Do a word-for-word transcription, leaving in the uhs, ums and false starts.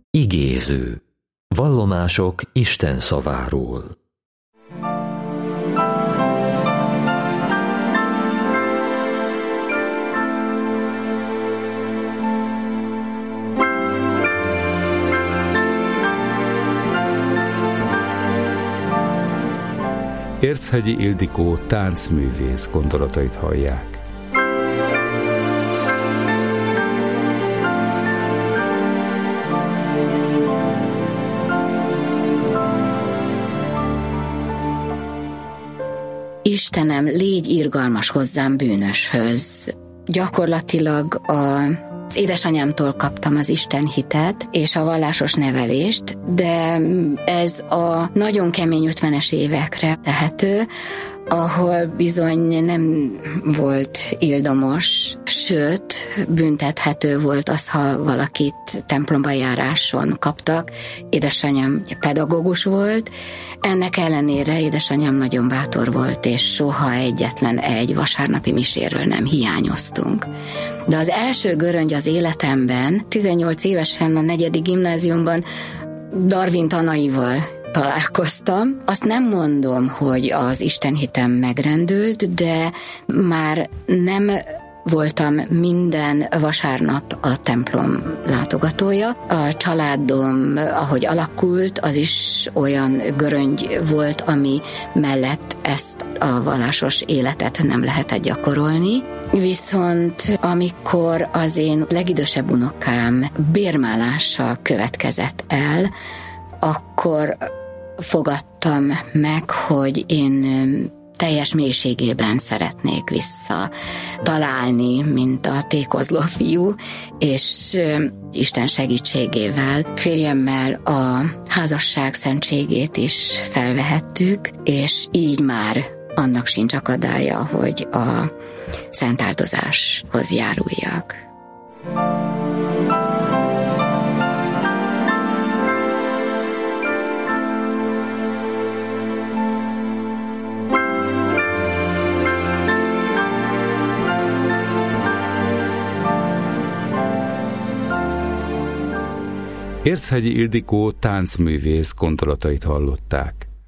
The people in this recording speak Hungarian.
Igéző. Vallomások Isten szaváról. Érchegyi Ildikó táncművész gondolatait hallják. Istenem, légy irgalmas hozzám bűnöshöz. Gyakorlatilag a Az édesanyámtól kaptam az Isten hitet és a vallásos nevelést, de ez a nagyon kemény ötvenes évekre tehető, ahol bizony nem volt ildomos, sőt, büntethető volt az, ha valakit templomba járáson kaptak. Édesanyám pedagógus volt, ennek ellenére édesanyám nagyon bátor volt, és soha egyetlen egy vasárnapi miséről nem hiányoztunk. De az első göröngy az életemben, tizennyolc évesen a negyedik gimnáziumban Darwin tanaival találkoztam. Azt nem mondom, hogy az istenhitem megrendült, de már nem voltam minden vasárnap a templom látogatója. A családom, ahogy alakult, az is olyan göröngy volt, ami mellett ezt a vallásos életet nem lehetett gyakorolni. Viszont amikor az én legidősebb unokám bérmálása következett el, akkor fogadtam meg, hogy én teljes mélységében szeretnék vissza találni, mint a tékozló fiú, és Isten segítségével férjemmel a házasság szentségét is felvehettük, és így már annak sincs akadálya, hogy a szentáldozáshoz járuljak. Érchegyi Ildikó táncművész gondolatait hallották.